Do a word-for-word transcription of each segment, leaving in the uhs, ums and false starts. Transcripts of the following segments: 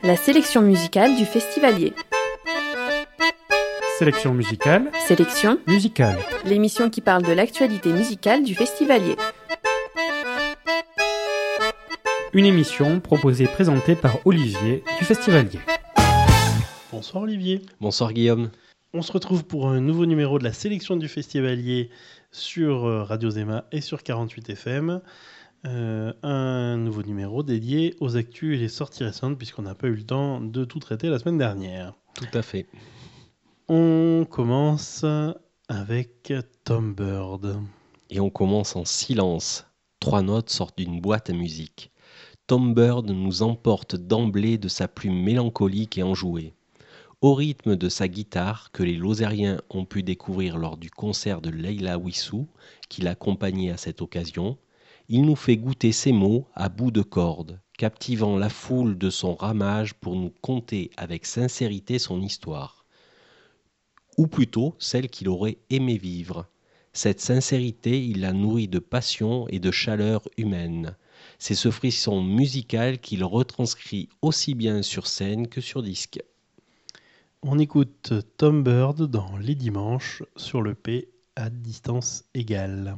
La sélection musicale du Festivalier. Sélection musicale. Sélection musicale. L'émission qui parle de l'actualité musicale du Festivalier. Une émission proposée et présentée par Olivier du Festivalier. Bonsoir Olivier. Bonsoir Guillaume. On se retrouve pour un nouveau numéro de la sélection du Festivalier sur Radio Zema et sur quarante-huit F M. Euh, un nouveau numéro dédié aux actus et les sorties récentes puisqu'on n'a pas eu le temps de tout traiter la semaine dernière. Tout à fait. On commence avec Tom Byrd. Et on commence en silence. Trois notes sortent d'une boîte à musique. Tom Byrd nous emporte d'emblée de sa plume mélancolique et enjouée. Au rythme de sa guitare que les Lozériens ont pu découvrir lors du concert de Leila Wissou, qui l'accompagnait à cette occasion, il nous fait goûter ses mots à bout de corde, captivant la foule de son ramage pour nous conter avec sincérité son histoire. Ou plutôt celle qu'il aurait aimé vivre. Cette sincérité, il la nourrit de passion et de chaleur humaine. C'est ce frisson musical qu'il retranscrit aussi bien sur scène que sur disque. On écoute Tom Byrd dans Les Dimanches sur le P à distance égale.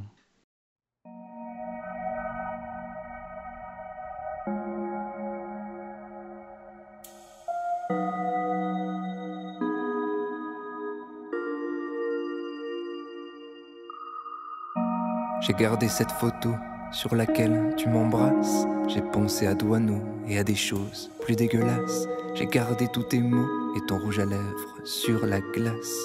J'ai gardé cette photo sur laquelle tu m'embrasses. J'ai pensé à Douaneau et à des choses plus dégueulasses. J'ai gardé tous tes mots et ton rouge à lèvres sur la glace.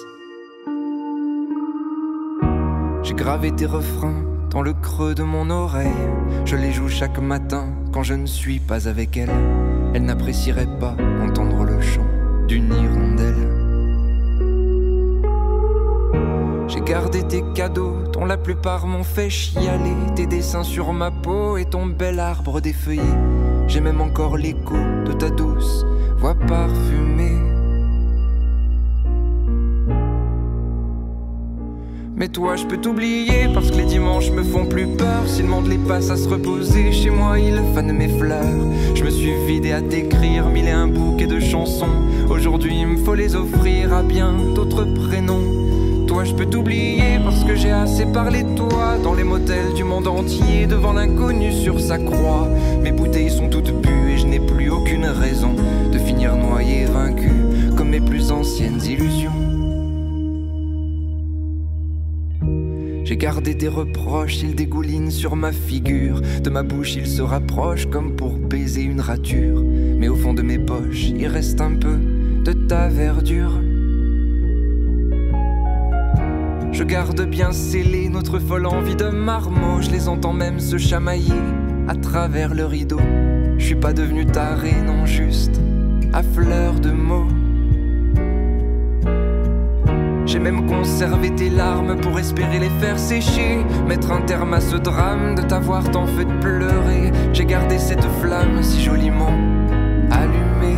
J'ai gravé tes refrains dans le creux de mon oreille. Je les joue chaque matin quand je ne suis pas avec elle. Elle n'apprécierait pas entendre le chant d'une hirondelle. J'ai gardé tes cadeaux dont la plupart m'ont fait chialer. Tes dessins sur ma peau et ton bel arbre défeuillé. J'ai même encore l'écho de ta douce voix parfumée. Mais toi je peux t'oublier parce que les dimanches me font plus peur. Si le monde les passe à se reposer, chez moi ils fanent mes fleurs. Je me suis vidé à t'écrire mille et un bouquets de chansons. Aujourd'hui il me faut les offrir à bien d'autres prénoms. Toi je peux t'oublier parce que j'ai assez parlé de toi dans les motels du monde entier, devant l'inconnu sur sa croix. Mes bouteilles sont toutes bues et je n'ai plus aucune raison de finir noyé, vaincu comme mes plus anciennes illusions. J'ai gardé des reproches, ils dégoulinent sur ma figure. De ma bouche ils se rapprochent comme pour baiser une rature. Mais au fond de mes poches il reste un peu de ta verdure. Je garde bien scellée notre folle envie de marmot. Je les entends même se chamailler à travers le rideau. Je suis pas devenu taré, non, juste à fleur de mots. J'ai même conservé tes larmes pour espérer les faire sécher. Mettre un terme à ce drame de t'avoir tant fait pleurer. J'ai gardé cette flamme si joliment allumée.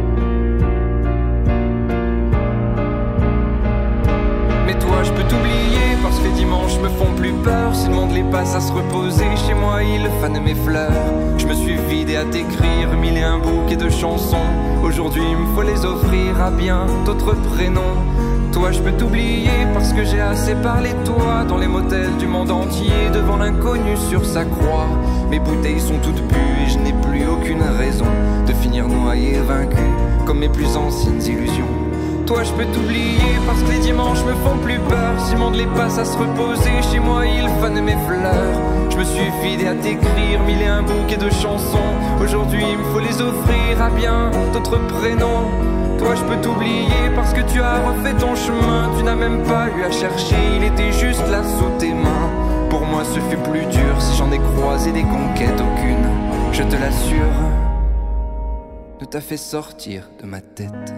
Mais toi je peux t'oublier parce que les dimanches me font plus peur. Si le monde les passe à se reposer, chez moi ils fanent mes fleurs. Je me suis vidé à t'écrire mille et un bouquets de chansons. Aujourd'hui il me faut les offrir à bien d'autres prénoms. Toi je peux t'oublier parce que j'ai assez parlé de toi dans les motels du monde entier, devant l'inconnu sur sa croix. Mes bouteilles sont toutes bues et je n'ai plus aucune raison de finir noyé, vaincu comme mes plus anciennes illusions. Toi je peux t'oublier parce que les dimanches me font plus peur. Si le monde les passe à se reposer, chez moi ils fanent mes fleurs. Je me suis vidé à t'écrire mille et un bouquets de chansons. Aujourd'hui il me faut les offrir à bien d'autres prénoms. Toi je peux t'oublier parce que tu as refait ton chemin. Tu n'as même pas eu à chercher, il était juste là sous tes mains. Pour moi ce fut plus dur si j'en ai croisé des conquêtes. Aucune, je te l'assure, ne t'a fait sortir de ma tête.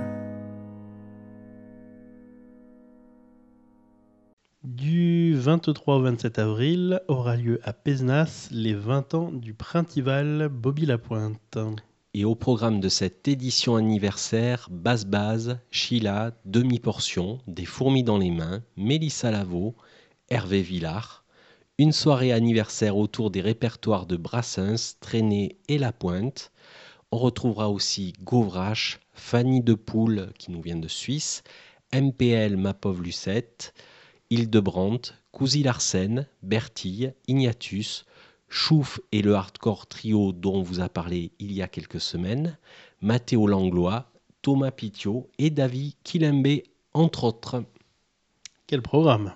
Du vingt-trois au vingt-sept avril aura lieu à Pézenas les vingt ans du Printival Bobby Lapointe. Et au programme de cette édition anniversaire, Basse Base, Sheila, Demi-Portion, Des Fourmis dans les Mains, Mélissa Lavo, Hervé Villard, une soirée anniversaire autour des répertoires de Brassens, Trenet et Lapointe. On retrouvera aussi Govrache, Fanny de Poule qui nous vient de Suisse, M P L Ma Pauvre Lucette, Hildebrandt, Cousy Larsen, Bertille, Ignatius, Chouf et le hardcore trio dont on vous a parlé il y a quelques semaines, Mathéo Langlois, Thomas Pitiot et David Kilembe, entre autres. Quel programme!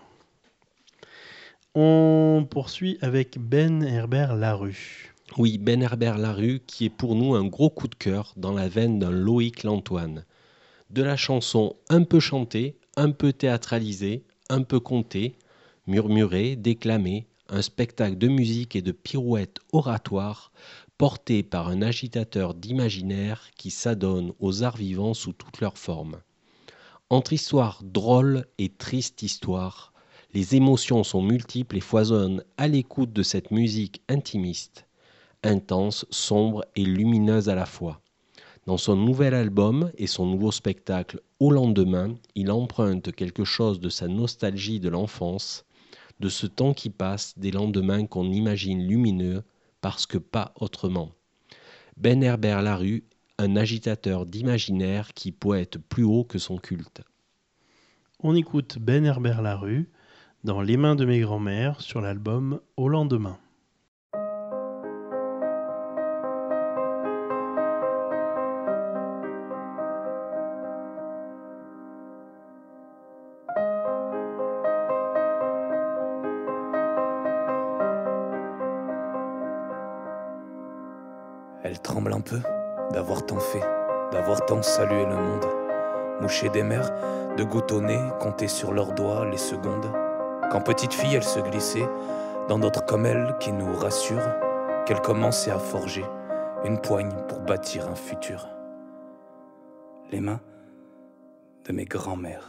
On poursuit avec Ben Herbert Larue. Oui, Ben Herbert Larue qui est pour nous un gros coup de cœur dans la veine d'un Loïc Lantoine. De la chanson un peu chantée, un peu théâtralisée, un peu contée, murmurée, déclamée, un spectacle de musique et de pirouettes oratoires porté par un agitateur d'imaginaire qui s'adonne aux arts vivants sous toutes leurs formes. Entre histoire drôle et triste histoire, les émotions sont multiples et foisonnent à l'écoute de cette musique intimiste, intense, sombre et lumineuse à la fois. Dans son nouvel album et son nouveau spectacle Au lendemain, il emprunte quelque chose de sa nostalgie de l'enfance, de ce temps qui passe, des lendemains qu'on imagine lumineux, parce que pas autrement. Ben Herbert Larue, un agitateur d'imaginaire qui poète plus haut que son culte. On écoute Ben Herbert Larue dans Les mains de mes grands-mères sur l'album Au lendemain. Elle tremble un peu d'avoir tant fait, d'avoir tant salué le monde. Moucher des mers, de gouttes au nez, compter sur leurs doigts les secondes. Quand petite fille, elle se glissait dans d'autres comme elle qui nous rassurent qu'elle commençait à forger une poigne pour bâtir un futur. Les mains de mes grands-mères.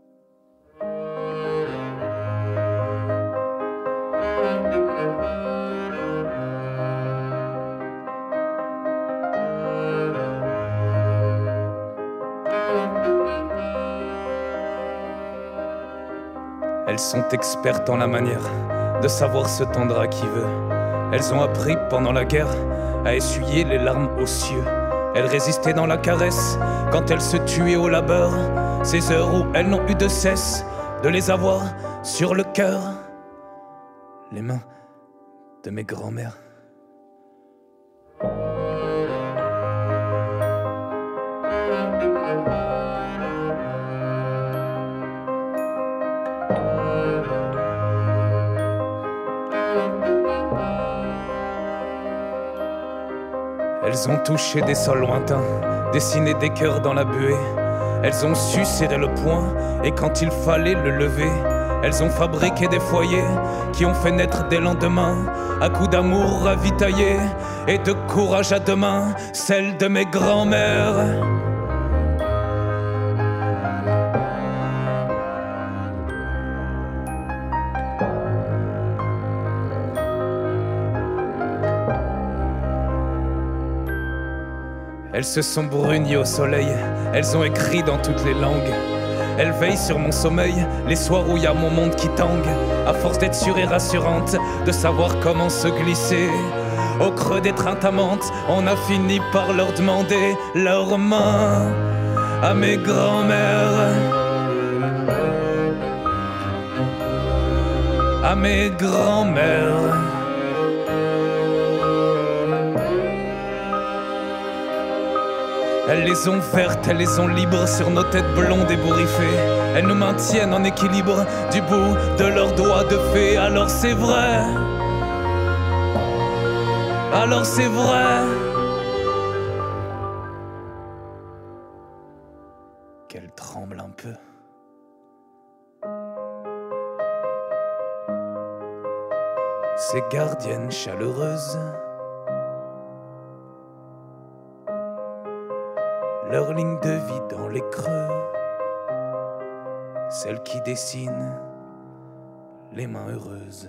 Elles sont expertes en la manière de savoir se tendre à qui veut. Elles ont appris pendant la guerre à essuyer les larmes aux cieux. Elles résistaient dans la caresse quand elles se tuaient au labeur. Ces heures où elles n'ont eu de cesse de les avoir sur le cœur. Les mains de mes grands-mères. Elles ont touché des sols lointains, dessiné des cœurs dans la buée. Elles ont su serrer le poing et quand il fallait le lever. Elles ont fabriqué des foyers qui ont fait naître des lendemains à coups d'amour ravitaillés et de courage à deux mains, celle de mes grands-mères. Elles se sont brunies au soleil, elles ont écrit dans toutes les langues. Elles veillent sur mon sommeil, les soirs où y a mon monde qui tangue. À force d'être sûre et rassurante, de savoir comment se glisser au creux des trintamantes, on a fini par leur demander leurs mains à mes grands-mères. À mes grands-mères. Elles les ont vertes, elles les ont libres sur nos têtes blondes ébouriffées. Elles nous maintiennent en équilibre du bout de leurs doigts de fée. Alors c'est vrai, alors c'est vrai qu'elles tremblent un peu. Ces gardiennes chaleureuses, leur ligne de vie dans les creux, celle qui dessine les mains heureuses.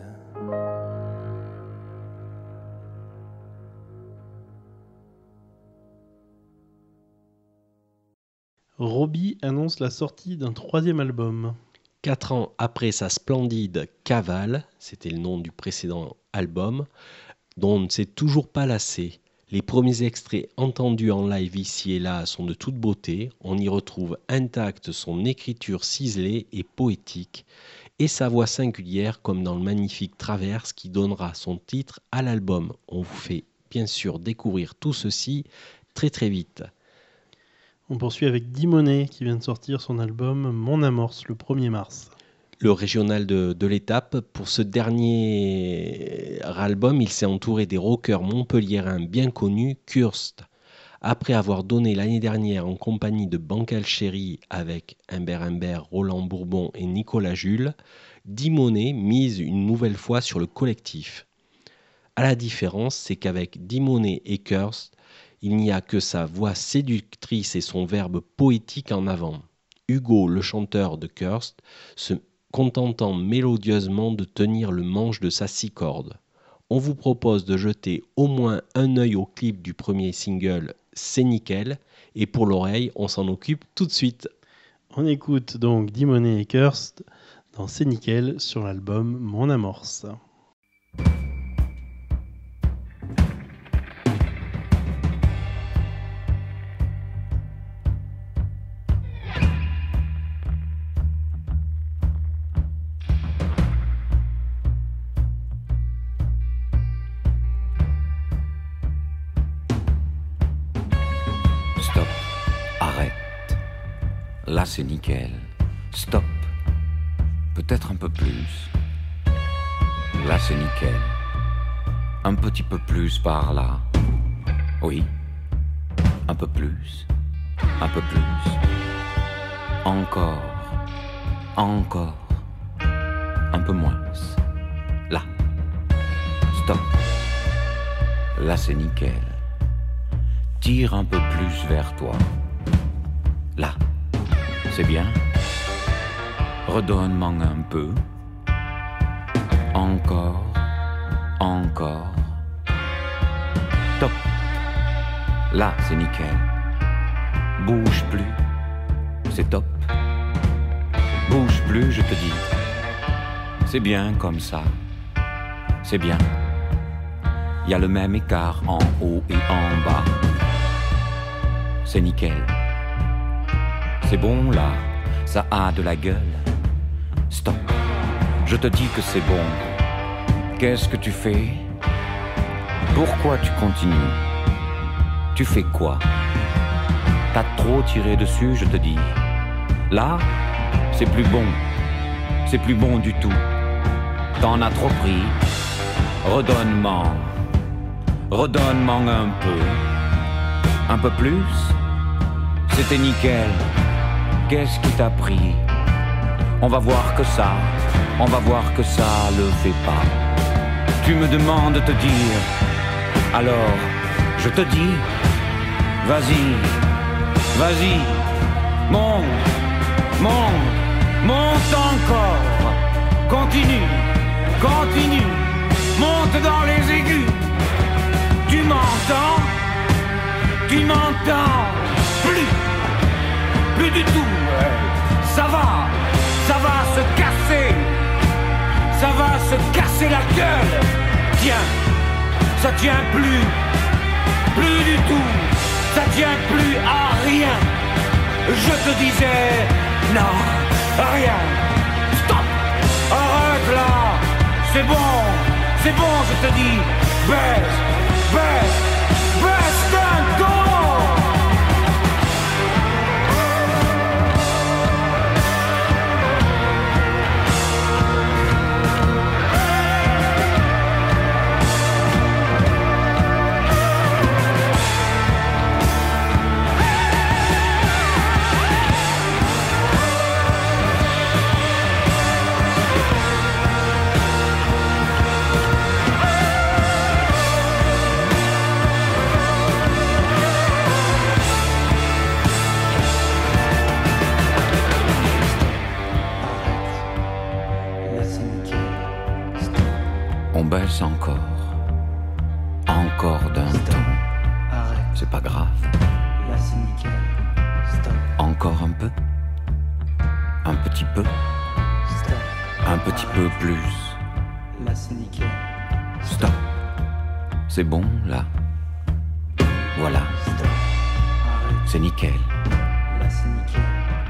Robbie annonce la sortie d'un troisième album. Quatre ans après sa splendide Cavale, c'était le nom du précédent album, dont on ne s'est toujours pas lassé. Les premiers extraits entendus en live ici et là sont de toute beauté. On y retrouve intacte son écriture ciselée et poétique et sa voix singulière comme dans le magnifique Traverse qui donnera son titre à l'album. On vous fait bien sûr découvrir tout ceci très très vite. On poursuit avec Dimonet qui vient de sortir son album Mon Amorce le premier mars. Le régional de, de l'étape. Pour ce dernier album, il s'est entouré des rockers montpelliérains bien connus, Cursed. Après avoir donné l'année dernière en compagnie de Bancal Chéri avec Humbert Humbert, Roland Bourbon et Nicolas Jules, Dimonet mise une nouvelle fois sur le collectif. À la différence, c'est qu'avec Dimonet et Cursed, il n'y a que sa voix séductrice et son verbe poétique en avant. Hugo, le chanteur de Cursed, se contentant mélodieusement de tenir le manche de sa six cordes. On vous propose de jeter au moins un œil au clip du premier single « C'est nickel » et pour l'oreille, on s'en occupe tout de suite. On écoute donc Dimonet et Cursed dans C'est nickel sur l'album Mon Amorce. Là, c'est nickel. Stop. Peut-être un peu plus. Là, c'est nickel. Un petit peu plus par là. Oui. Un peu plus. Un peu plus. Encore. Encore. Un peu moins. Là. Stop. Là, c'est nickel. Tire un peu plus vers toi. Là. C'est bien. Redonne-moi un peu. Encore. Encore. Top. Là, c'est nickel. Bouge plus. C'est top. Bouge plus, je te dis. C'est bien comme ça. C'est bien. Il y a le même écart en haut et en bas. C'est nickel. C'est bon là, ça a de la gueule. Stop, je te dis que c'est bon. Qu'est-ce que tu fais? Pourquoi tu continues? Tu fais quoi? T'as trop tiré dessus, je te dis. Là, c'est plus bon. C'est plus bon du tout. T'en as trop pris. Redonne-moi. Redonne-moi un peu. Un peu plus? C'était nickel. Qu'est-ce qui t'a pris? On va voir que ça, on va voir que ça le fait pas. Tu me demandes de te dire, alors je te dis, vas-y, vas-y, monte, monte, monte encore, continue, continue, monte dans les aigus. Tu m'entends? Tu m'entends? Plus, plus du tout. Ça va, ça va se casser, ça va se casser la gueule. Tiens, ça tient plus, plus du tout, ça tient plus à rien. Je te disais, non, rien. Stop, arrête là, c'est bon, c'est bon, je te dis, baisse, baisse, baisse d'un ton. On baisse encore, encore d'un ton. C'est pas grave. Là c'est nickel. Stop. Encore un peu, un petit peu, Stop. un petit peu plus. Là c'est nickel. Stop. C'est bon là. nickel. Là c'est nickel.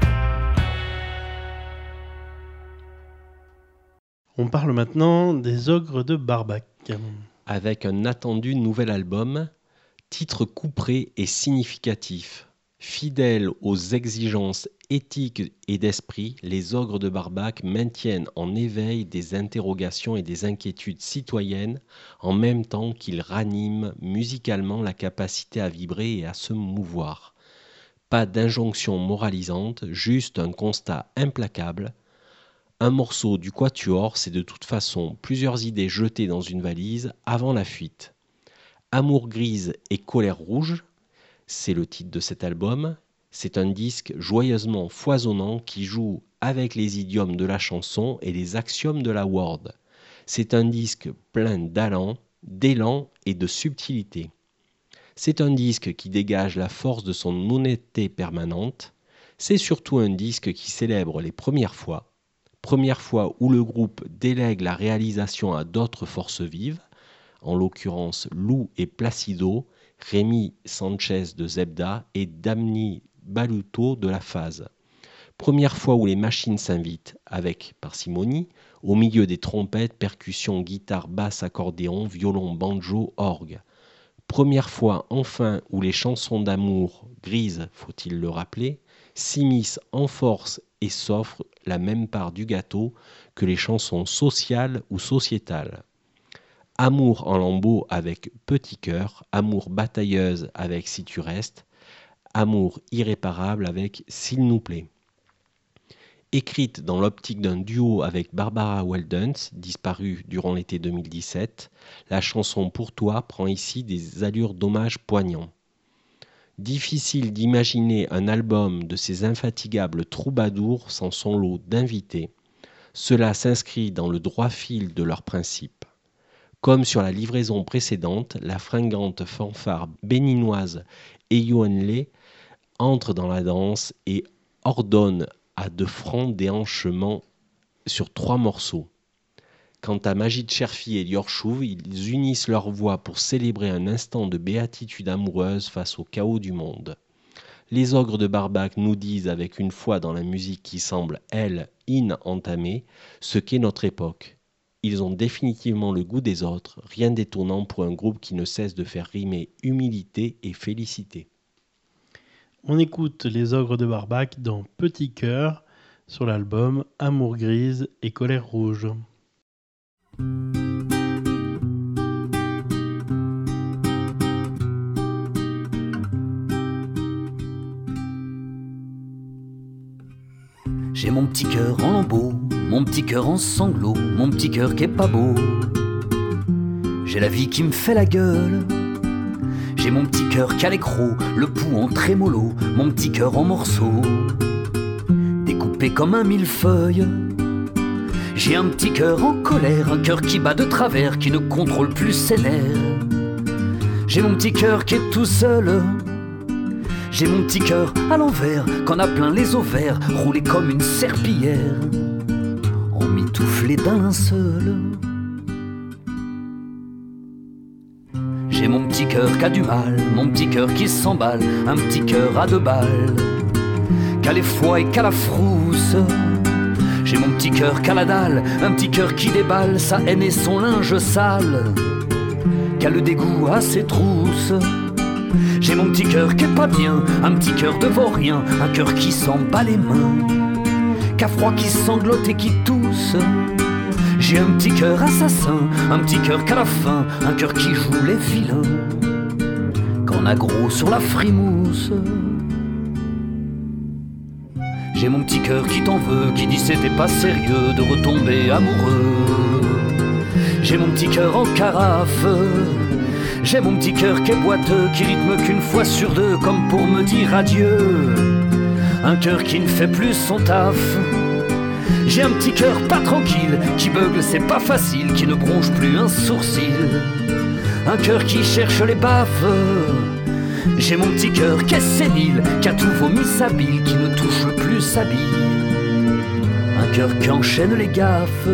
On parle maintenant des Ogres de Barbac. Avec un attendu nouvel album, titre couperet et significatif. Fidèles aux exigences éthiques et d'esprit, les Ogres de Barbac maintiennent en éveil des interrogations et des inquiétudes citoyennes en même temps qu'ils raniment musicalement la capacité à vibrer et à se mouvoir. Pas d'injonction moralisante, juste un constat implacable. Un morceau du quatuor, c'est de toute façon plusieurs idées jetées dans une valise avant la fuite. Amour grise et colère rouge, c'est le titre de cet album. C'est un disque joyeusement foisonnant qui joue avec les idiomes de la chanson et les axiomes de la word. C'est un disque plein d'allant, d'élan et de subtilité. C'est un disque qui dégage la force de son honnêteté permanente. C'est surtout un disque qui célèbre les premières fois. Première fois où le groupe délègue la réalisation à d'autres forces vives, en l'occurrence Lou et Placido, Rémi Sanchez de Zebda et Damni Baluto de La Phase. Première fois où les machines s'invitent, avec parcimonie, au milieu des trompettes, percussions, guitare, basse, accordéon, violon, banjo, orgue. Première fois enfin où les chansons d'amour, grises, faut-il le rappeler, s'immiscent en force et s'offrent la même part du gâteau que les chansons sociales ou sociétales. Amour en lambeaux avec Petit Cœur, amour batailleuse avec Si tu restes, amour irréparable avec S'il nous plaît. Écrite dans l'optique d'un duo avec Barbara Weldens, disparue durant l'été deux mille dix-sept, la chanson Pour toi prend ici des allures d'hommage poignants. Difficile d'imaginer un album de ces infatigables troubadours sans son lot d'invités. Cela s'inscrit dans le droit fil de leurs principes. Comme sur la livraison précédente, la fringante fanfare béninoise Eyouenlé entre dans la danse et ordonne à de francs déhanchements sur trois morceaux. Quant à Majid Cherfi et Lior Chouv, ils unissent leurs voix pour célébrer un instant de béatitude amoureuse face au chaos du monde. Les Ogres de Barbac nous disent avec une foi dans la musique qui semble, elle, in-entamée, ce qu'est notre époque. Ils ont définitivement le goût des autres, rien d'étonnant pour un groupe qui ne cesse de faire rimer humilité et félicité. On écoute les Ogres de Barbac dans Petit Cœur sur l'album Amour grise et colère rouge. J'ai mon petit cœur en lambeaux, mon petit cœur en sanglots, mon petit cœur qui est pas beau. J'ai la vie qui me fait la gueule. J'ai mon petit cœur qui a l'écrou, le pouls en trémolo, mon petit cœur en morceaux, découpé comme un millefeuille. J'ai un petit cœur en colère, un cœur qui bat de travers, qui ne contrôle plus ses nerfs. J'ai mon petit cœur qui est tout seul. J'ai mon petit cœur à l'envers, qu'en a plein les ovaires, roulé comme une serpillière, emmitouflé d'un linceul. J'ai mon petit cœur qui a du mal, mon petit cœur qui s'emballe, un petit cœur à deux balles, qu'à l'effroi et qu'à la frousse. J'ai mon petit cœur qu'à la dalle, un petit cœur qui déballe sa haine et son linge sale, qu'à le dégoût à ses trousses. J'ai mon petit cœur qui est pas bien, un petit cœur de vaurien, un cœur qui s'en bat les mains, qu'à froid qui sanglote et qui tousse. J'ai un petit cœur assassin, un petit cœur qu'à la fin, un cœur qui joue les vilains, qu'en a gros sur la frimousse. J'ai mon petit cœur qui t'en veut, qui dit c'était pas sérieux de retomber amoureux. J'ai mon petit cœur en carafe. J'ai mon petit cœur qui est boiteux, qui rythme qu'une fois sur deux, comme pour me dire adieu. Un cœur qui ne fait plus son taf. J'ai un petit cœur pas tranquille, qui beugle, c'est pas facile, qui ne bronche plus un sourcil. Un cœur qui cherche les baffes. J'ai mon petit cœur qui est sénile, qui a tout vomi sa bile, qui ne touche plus sa bille. Un cœur qui enchaîne les gaffes.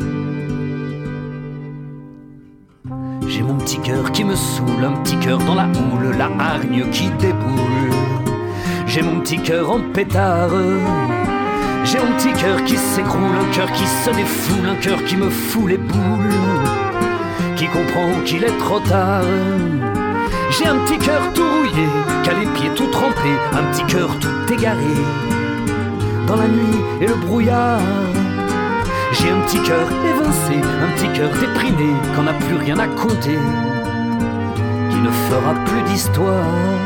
J'ai mon petit cœur qui me saoule, un petit cœur dans la houle, la hargne qui déboule. J'ai mon petit cœur en pétard. J'ai mon petit cœur qui s'écroule, un cœur qui se défoule, un cœur qui me fout les boules, qui comprend qu'il est trop tard. J'ai un petit cœur tout rouillé, qui a les pieds tout trempés, un petit cœur tout égaré dans la nuit et le brouillard. J'ai un petit cœur évincé, un petit cœur déprimé, qu'on n'a plus rien à compter, qui ne fera plus d'histoire.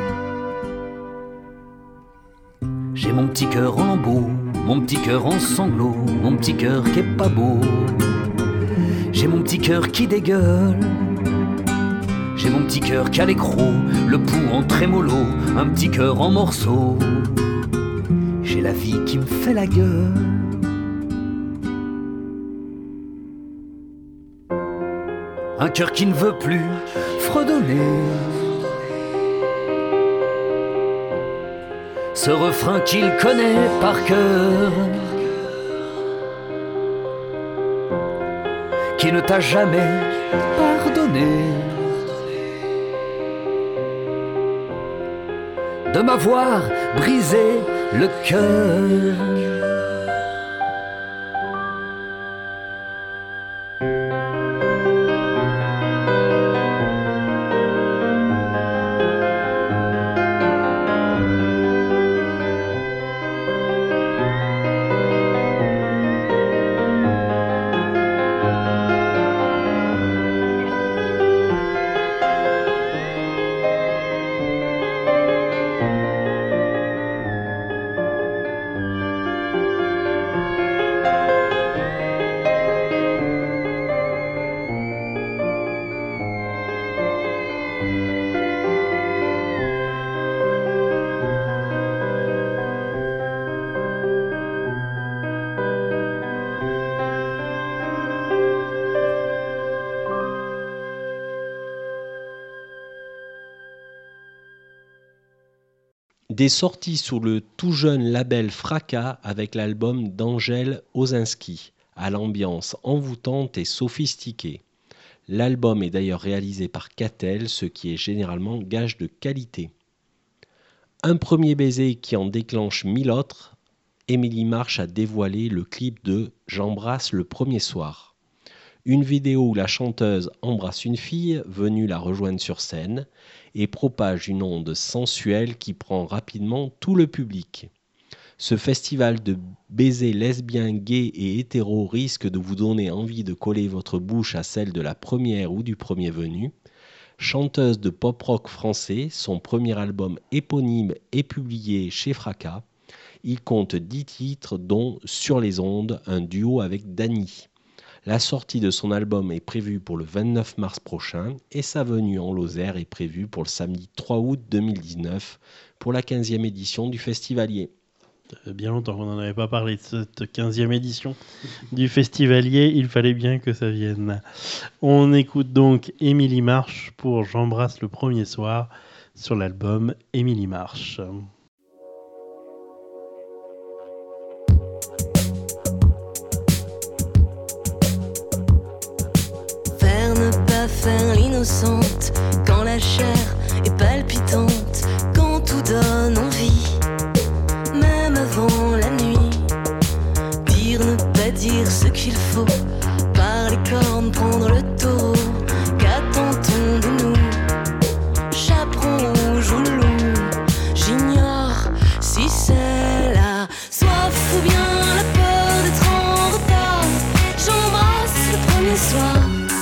J'ai mon petit cœur en lambeaux, mon petit cœur en sanglots, mon petit cœur qui est pas beau. J'ai mon petit cœur qui dégueule. J'ai mon petit cœur qui a les crocs, le pouls en trémolo, un petit cœur en morceaux. J'ai la vie qui me fait la gueule. Un cœur qui ne veut plus fredonner ce refrain qu'il connaît par cœur, qui ne t'a jamais pardonné de m'avoir brisé le cœur. Des sorties sous le tout jeune label Fracas avec l'album d'Angèle Osinski, à l'ambiance envoûtante et sophistiquée. L'album est d'ailleurs réalisé par Catel, ce qui est généralement gage de qualité. Un premier baiser qui en déclenche mille autres, Émilie Marche a dévoilé le clip de « J'embrasse le premier soir ». Une vidéo où la chanteuse embrasse une fille venue la rejoindre sur scène et propage une onde sensuelle qui prend rapidement tout le public. Ce festival de baisers lesbiens, gays et hétéros risque de vous donner envie de coller votre bouche à celle de la première ou du premier venu. Chanteuse de pop-rock français, son premier album éponyme est publié chez Fracas. Il compte dix titres dont « Sur les ondes », un duo avec Dany. La sortie de son album est prévue pour le vingt-neuf mars prochain et sa venue en Lozère est prévue pour le samedi trois août deux mille dix-neuf pour la quinzième édition du Festivalier. Ça fait bien longtemps qu'on n'en avait pas parlé de cette quinzième édition du Festivalier, il fallait bien que ça vienne. On écoute donc Émilie Marche pour « J'embrasse le premier soir » sur l'album Émilie Marche. Faire l'innocente quand la chair est palpitante, quand tout donne envie, même avant la nuit. Dire, ne pas dire ce qu'il faut, par les cornes prendre le taureau. Qu'attend-on de nous, chaperon rouge ou loup? J'ignore si c'est la soif ou bien la peur d'être en retard. J'embrasse le premier soir,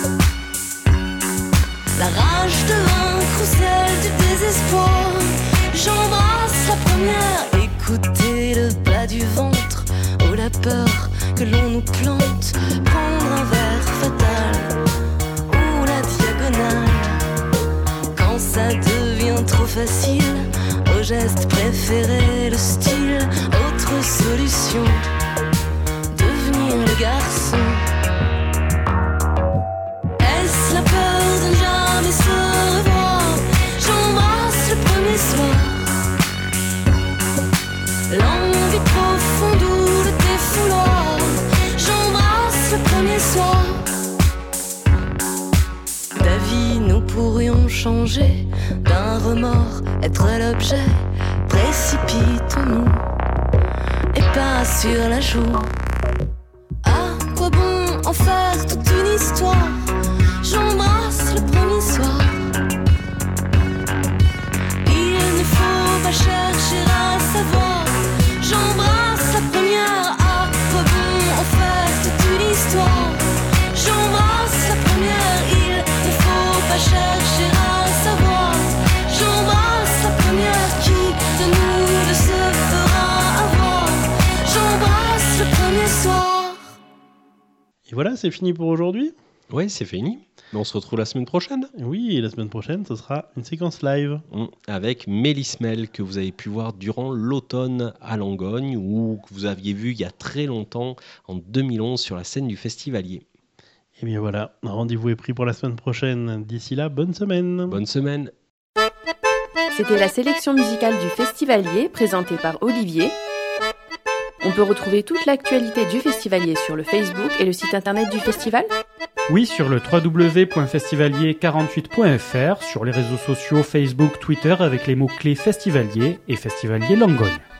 la rage de vaincre ou celle du désespoir. J'embrasse la première, écouter le bas du ventre ou la peur que l'on nous plante. Prendre un verre fatal ou la diagonale. Quand ça devient trop facile, au geste préféré, le style. Autre solution, devenir le garçon. Est-ce la peur de ne jamais se revoir? J'embrasse le premier soir, l'envie profonde ou le défouloir. J'embrasse le premier soir. D'avis nous pourrions changer, d'un remords être l'objet, précipitons-nous et pas sur la joue. À quoi bon en faire toute une histoire? J'embrasse le premier soir. Il ne faut pas chercher à savoir. J'embrasse la première. À quoi bon en faire toute une histoire? J'embrasse la première. Il ne faut pas chercher à savoir. J'embrasse la première. Qui de nous deux se fera avoir? J'embrasse le premier soir. Et voilà, c'est fini pour aujourd'hui. Ouais, c'est fini. Mais on se retrouve la semaine prochaine. Oui, et la semaine prochaine, ce sera une séquence live. Mmh. Avec Mélismel, que vous avez pu voir durant l'automne à Langogne, ou que vous aviez vu il y a très longtemps, en deux mille onze, sur la scène du Festivalier. Et bien voilà, rendez-vous est pris pour la semaine prochaine. D'ici là, bonne semaine. Bonne semaine. C'était la sélection musicale du Festivalier, présentée par Olivier. On peut retrouver toute l'actualité du Festivalier sur le Facebook et le site internet du festival. Oui, sur le w w w point festivalier quarante-huit point f r, sur les réseaux sociaux Facebook, Twitter avec les mots-clés Festivalier et Festivalier Langogne.